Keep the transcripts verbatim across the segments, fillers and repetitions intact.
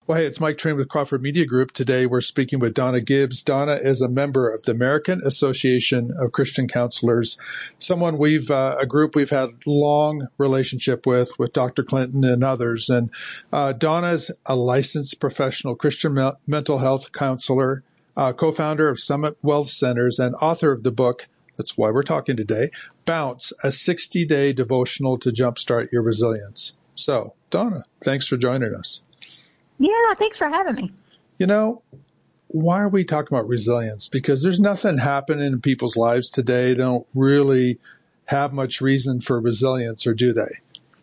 Well, hey, it's Mike Train with Crawford Media Group. Today, we're speaking with Donna Gibbs. Donna is a member of the American Association of Christian Counselors, someone we've, uh, a group we've had long relationship with, with Doctor Clinton and others. And uh, Donna's a licensed professional Christian me- mental health counselor, uh, co-founder of Summit Wealth Centers, and author of the book, that's why we're talking today, Bounce, a sixty-day devotional to jumpstart your resilience. So, Donna, thanks for joining us. Yeah, thanks for having me. You know, why are we talking about resilience? Because there's nothing happening in people's lives today. They don't really have much reason for resilience, or do they?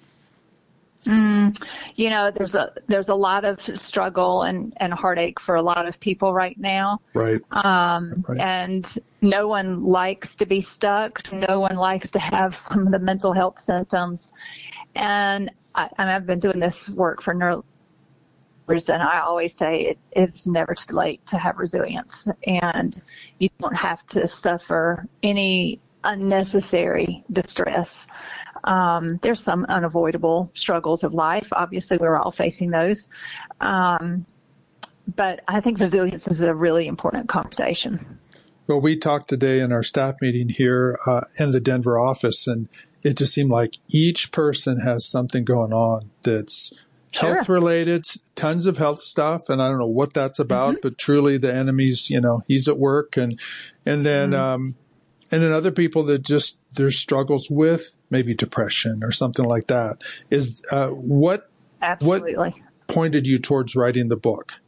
Mm, you know, there's a there's a lot of struggle and, and heartache for a lot of people right now. Right. Um, right. And no one likes to be stuck. No one likes to have some of the mental health symptoms. And, I, and I've been doing this work for neuro. And I always say it, it's never too late to have resilience, and you don't have to suffer any unnecessary distress. Um, there's some unavoidable struggles of life. Obviously, we're all facing those. Um, but I think resilience is a really important conversation. Well, we talked today in our staff meeting here uh, in the Denver office, and it just seemed like each person has something going on that's Sure. health related, tons of health stuff. And I don't know what that's about, mm-hmm. but truly the enemy's, you know, he's at work. And, and then, mm-hmm. um, and then other people that just, there's struggles with maybe depression or something like that. Is, uh, what, Absolutely. what pointed you towards writing the book?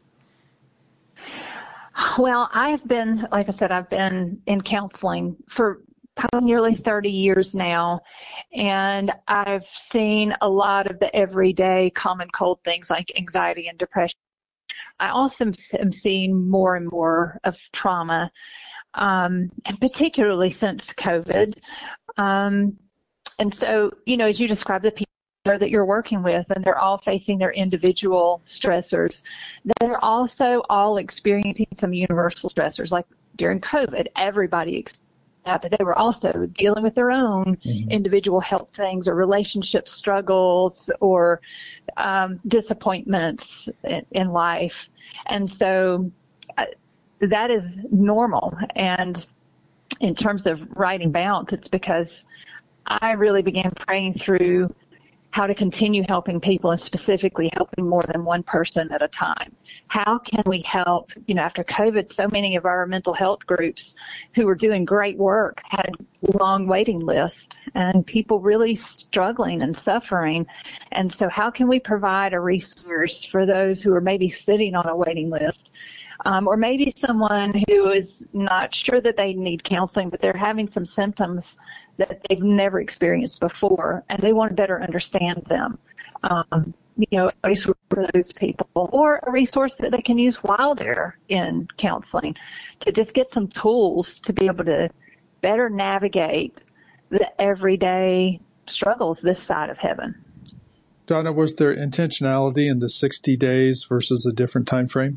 Well, I've been, like I said, I've been in counseling for probably nearly thirty years now, and I've seen a lot of the everyday common cold things like anxiety and depression. I also am seeing more and more of trauma, um, and particularly since COVID. Um, and so, you know, as you describe the people that you're working with, and they're all facing their individual stressors, they're also all experiencing some universal stressors. Like during COVID, everybody experienced that, but they were also dealing with their own mm-hmm. individual health things or relationship struggles or um, disappointments in, in life. And so uh, that is normal. And in terms of writing Bounce, it's because I really began praying through how to continue helping people, and specifically helping more than one person at a time. How can we help, you know, after COVID, so many of our mental health groups who were doing great work had long waiting lists and people really struggling and suffering. And so how can we provide a resource for those who are maybe sitting on a waiting list? Um, or maybe someone who is not sure that they need counseling, but they're having some symptoms that they've never experienced before, and they want to better understand them. Um, you know, a resource for those people, or a resource that they can use while they're in counseling to just get some tools to be able to better navigate the everyday struggles this side of heaven. Donna, was there intentionality in the sixty days versus a different time frame?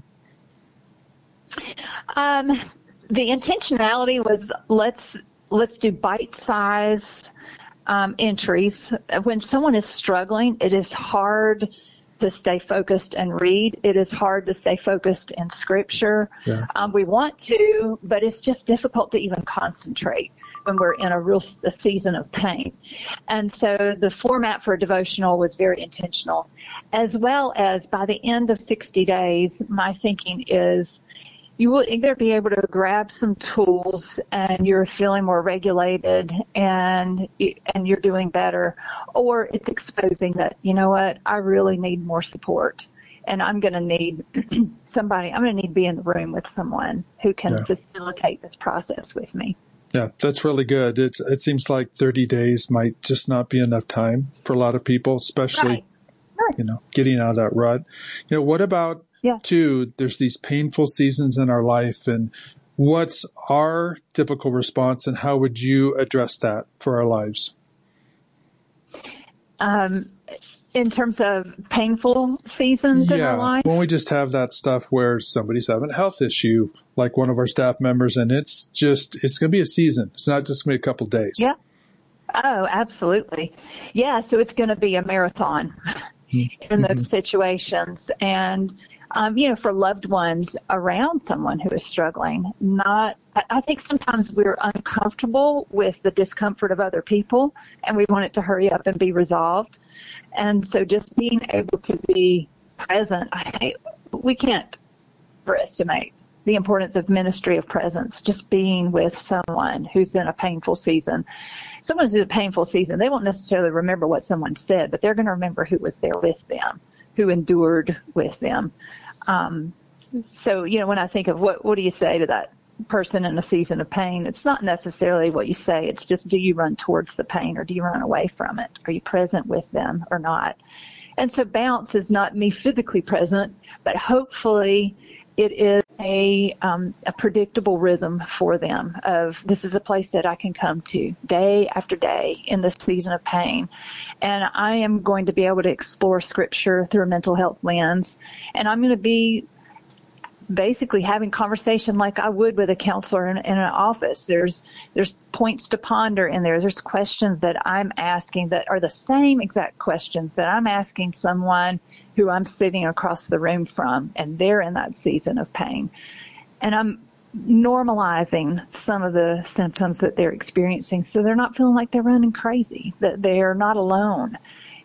Um, the intentionality was let's let's do bite-size um, entries. When someone is struggling, it is hard to stay focused and read. It is hard to stay focused in Scripture. Yeah. Um, we want to, but it's just difficult to even concentrate when we're in a real a season of pain. And so the format for a devotional was very intentional, as well as by the end of sixty days, my thinking is you will either be able to grab some tools and you're feeling more regulated and and you're doing better, or it's exposing that, you know what, I really need more support. And I'm going to need somebody, I'm going to need to be in the room with someone who can yeah. facilitate this process with me. Yeah, that's really good. It's, it seems like thirty days might just not be enough time for a lot of people, especially, right. Right. you know, getting out of that rut. You know, what about, yeah. two, there's these painful seasons in our life, and what's our typical response, and how would you address that for our lives? Um, in terms of painful seasons yeah, in our life? When we just have that stuff where somebody's having a health issue, like one of our staff members, and it's just, it's going to be a season. It's not just going to be a couple days. Yeah. Oh, absolutely. Yeah, so it's going to be a marathon. mm-hmm. in those situations. And, um, you know, for loved ones around someone who is struggling, not, I think sometimes we're uncomfortable with the discomfort of other people and we want it to hurry up and be resolved. And so just being able to be present, I think we can't overestimate the importance of ministry of presence, just being with someone who's in a painful season. Someone who's in a painful season, they won't necessarily remember what someone said, but they're going to remember who was there with them, who endured with them. Um, so, you know, when I think of what, what do you say to that person in a season of pain, it's not necessarily what you say. It's just, do you run towards the pain or do you run away from it? Are you present with them or not? And so bounce is not me physically present, but hopefully it is a, um, a predictable rhythm for them of this is a place that I can come to day after day in this season of pain. And I am going to be able to explore Scripture through a mental health lens. And I'm going to be basically having conversation like I would with a counselor in, in an office. There's there's points to ponder in there. There's questions that I'm asking that are the same exact questions that I'm asking someone who I'm sitting across the room from, and they're in that season of pain. And I'm normalizing some of the symptoms that they're experiencing so they're not feeling like they're running crazy, that they're not alone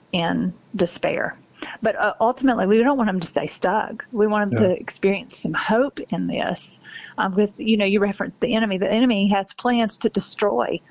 in despair. But uh, ultimately, we don't want them to stay stuck. We want them yeah. to experience some hope in this. Um, with, you know, you referenced the enemy. The enemy has plans to destroy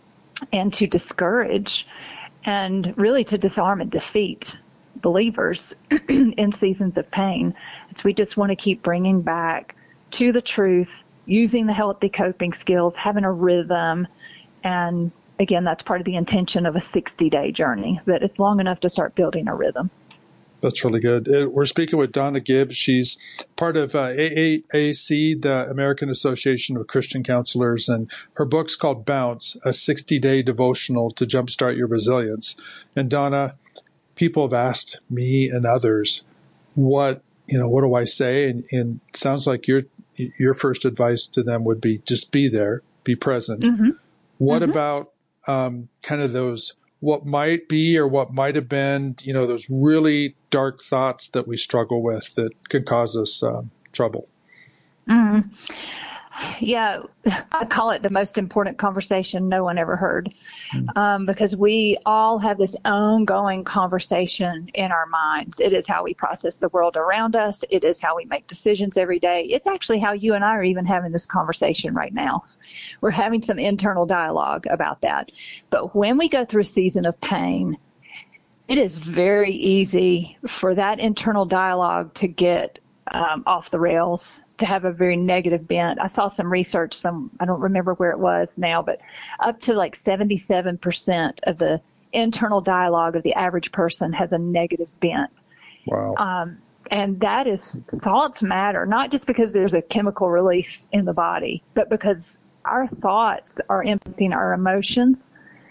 and to discourage and really to disarm and defeat believers in seasons of pain. So we just want to keep bringing back to the truth, using the healthy coping skills, having a rhythm. And again, that's part of the intention of a sixty-day journey, that it's long enough to start building a rhythm. That's really good. We're speaking with Donna Gibbs. She's part of uh, A A C, the American Association of Christian Counselors, and her book's called Bounce, a sixty-day devotional to jumpstart your resilience. And Donna, people have asked me and others, what, you know, what do I say? And, and it sounds like your your first advice to them would be just be there, be present. Mm-hmm. What mm-hmm. about um, kind of those what might be or what might have been, you know, those really dark thoughts that we struggle with that could cause us um, trouble? Mm. Yeah, I call it the most important conversation no one ever heard, mm. um, because we all have this ongoing conversation in our minds. It is how we process the world around us. It is how we make decisions every day. It's actually how you and I are even having this conversation right now. We're having some internal dialogue about that. But when we go through a season of pain, it is very easy for that internal dialogue to get um, off the rails, to have a very negative bent. I saw some research, some, I don't remember where it was now, but up to like seventy-seven percent of the internal dialogue of the average person has a negative bent. Wow. Um, and that is, thoughts matter, not just because there's a chemical release in the body, but because our thoughts are impacting our emotions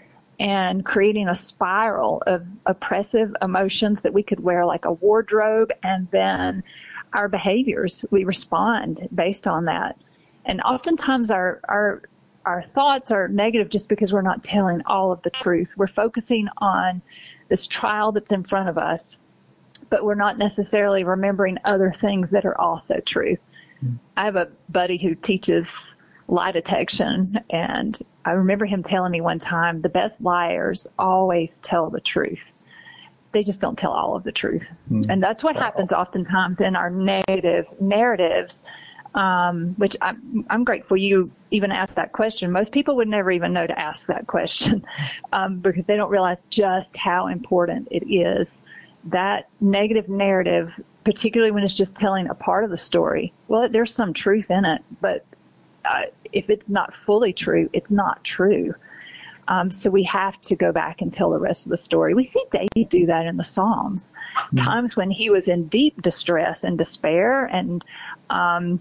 and creating a spiral of oppressive emotions that we could wear like a wardrobe, and then our behaviors, we respond based on that. And oftentimes our, our, our thoughts are negative just because we're not telling all of the truth. We're focusing on this trial that's in front of us, but we're not necessarily remembering other things that are also true. Mm. I have a buddy who teaches lie detection, and I remember him telling me one time, the best liars always tell the truth. They just don't tell all of the truth. Mm. And that's what wow. happens oftentimes in our negative narratives, um, which I'm, I'm grateful you even asked that question. Most people would never even know to ask that question um, because they don't realize just how important it is. That negative narrative, particularly when it's just telling a part of the story, well, there's some truth in it, but uh, if it's not fully true, it's not true. Um, so we have to go back and tell the rest of the story. We see David do that in the Psalms, mm-hmm. times when he was in deep distress and despair, and um,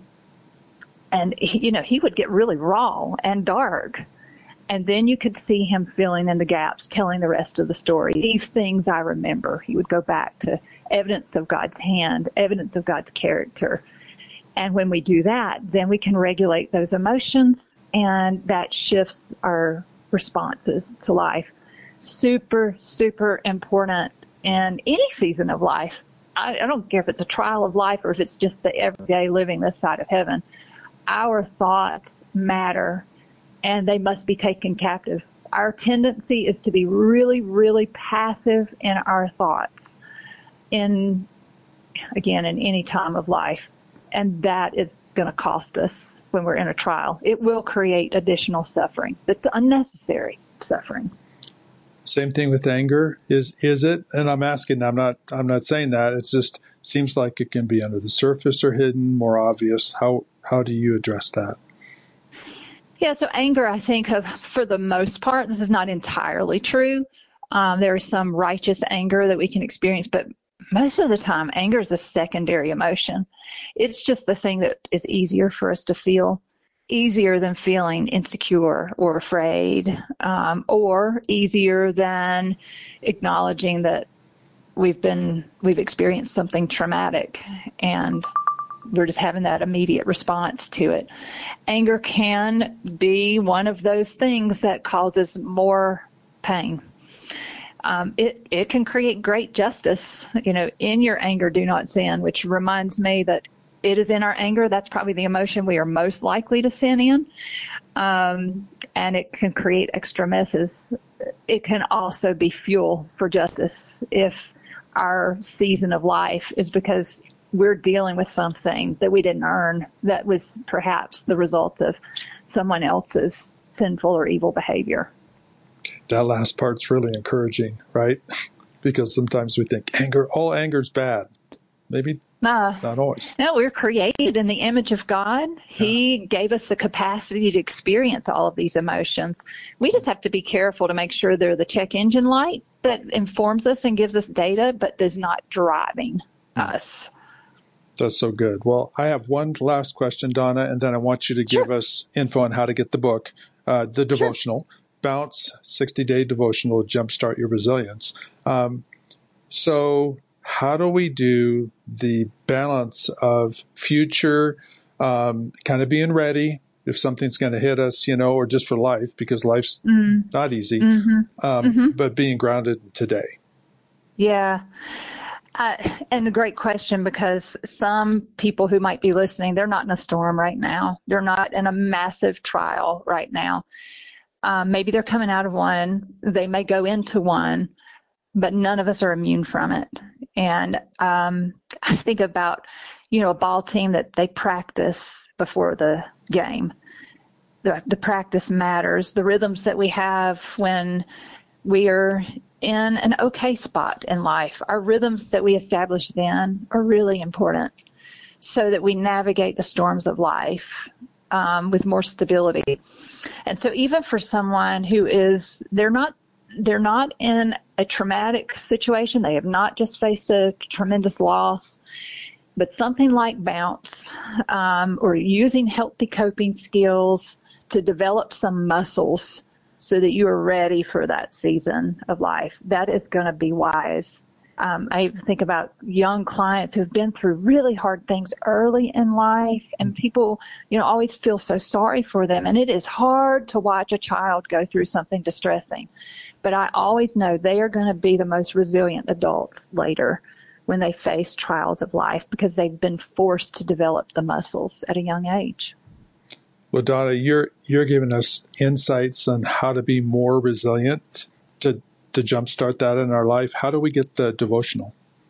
and he, you know, he would get really raw and dark, and then you could see him filling in the gaps, telling the rest of the story. These things I remember. He would go back to evidence of God's hand, evidence of God's character, and when we do that, then we can regulate those emotions, and that shifts our responses to life. Super, super important in any season of life. I, I don't care if it's a trial of life or if it's just the everyday living this side of heaven. Our thoughts matter, and they must be taken captive. Our tendency is to be really, really passive in our thoughts in, again, in any time of life. And that is going to cost us when we're in a trial. It will create additional suffering. It's unnecessary suffering. Same thing with anger. Is is it? And I'm asking, I'm not I'm not saying that. It just seems like it can be under the surface or hidden, more obvious. How how do you address that? Yeah, so anger, I think, of, for the most part, this is not entirely true. Um, there is some righteous anger that we can experience, but most of the time, anger is a secondary emotion. It's just the thing that is easier for us to feel, easier than feeling insecure or afraid, um, or easier than acknowledging that we've been, we've experienced something traumatic and we're just having that immediate response to it. Anger can be one of those things that causes more pain. Um, it, it can create great justice. You know, in your anger, do not sin, which reminds me that it is in our anger. That's probably the emotion we are most likely to sin in. Um, and it can create extra messes. It can also be fuel for justice if our season of life is because we're dealing with something that we didn't earn, that was perhaps the result of someone else's sinful or evil behavior. Okay, that last part's really encouraging, right? Because sometimes we think anger, all anger's bad. Maybe uh, not always. No, we're created in the image of God. He yeah. gave us the capacity to experience all of these emotions. We just have to be careful to make sure they're the check engine light that informs us and gives us data, but is not driving us. That's so good. Well, I have one last question, Donna, and then I want you to give sure. us info on how to get the book, uh, the devotional, sure. Bounce, sixty-day devotional, Jumpstart Your Resilience. Um, so how do we do the balance of future, um, kind of being ready if something's going to hit us, you know, or just for life, because life's mm-hmm. not easy, mm-hmm. Um, mm-hmm. but being grounded today? Yeah. Uh, and a great question, because some people who might be listening, they're not in a storm right now. They're not in a massive trial right now. Um, maybe they're coming out of one. They may go into one, but none of us are immune from it. And um, I think about, you know, a ball team that they practice before the game. The, the practice matters. The rhythms that we have when we are in an okay spot in life, our rhythms that we establish then are really important so that we navigate the storms of life um, with more stability. And so even for someone who is, they're not, they're not in a traumatic situation, they have not just faced a tremendous loss, but something like Bounce, um, or using healthy coping skills to develop some muscles so that you are ready for that season of life. That is going to be wise. Um, I think about young clients who've been through really hard things early in life, and people, you know, always feel so sorry for them. And it is hard to watch a child go through something distressing. But I always know they are going to be the most resilient adults later when they face trials of life, because they've been forced to develop the muscles at a young age. Well, Donna, you're you're giving us insights on how to be more resilient, to to jumpstart that in our life. How do we get the devotional?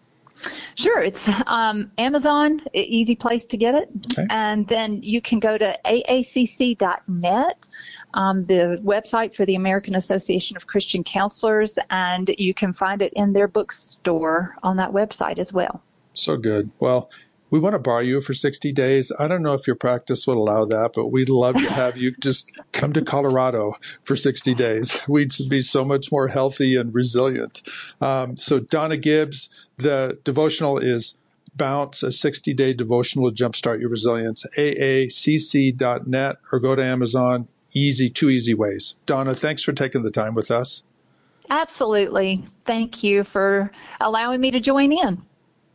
Sure. It's um, Amazon, easy place to get it. Okay. And then you can go to A A C C dot net, um, the website for the American Association of Christian Counselors, and you can find it in their bookstore on that website as well. So good. Well, we want to borrow you for sixty days. I don't know if your practice would allow that, but we'd love to have you just come to Colorado for sixty days. We'd be so much more healthy and resilient. Um, so Donna Gibbs, the devotional is Bounce, a sixty-day devotional to jumpstart your resilience, A A C C dot net, or go to Amazon. Easy, two easy ways. Donna, thanks for taking the time with us. Absolutely. Thank you for allowing me to join in.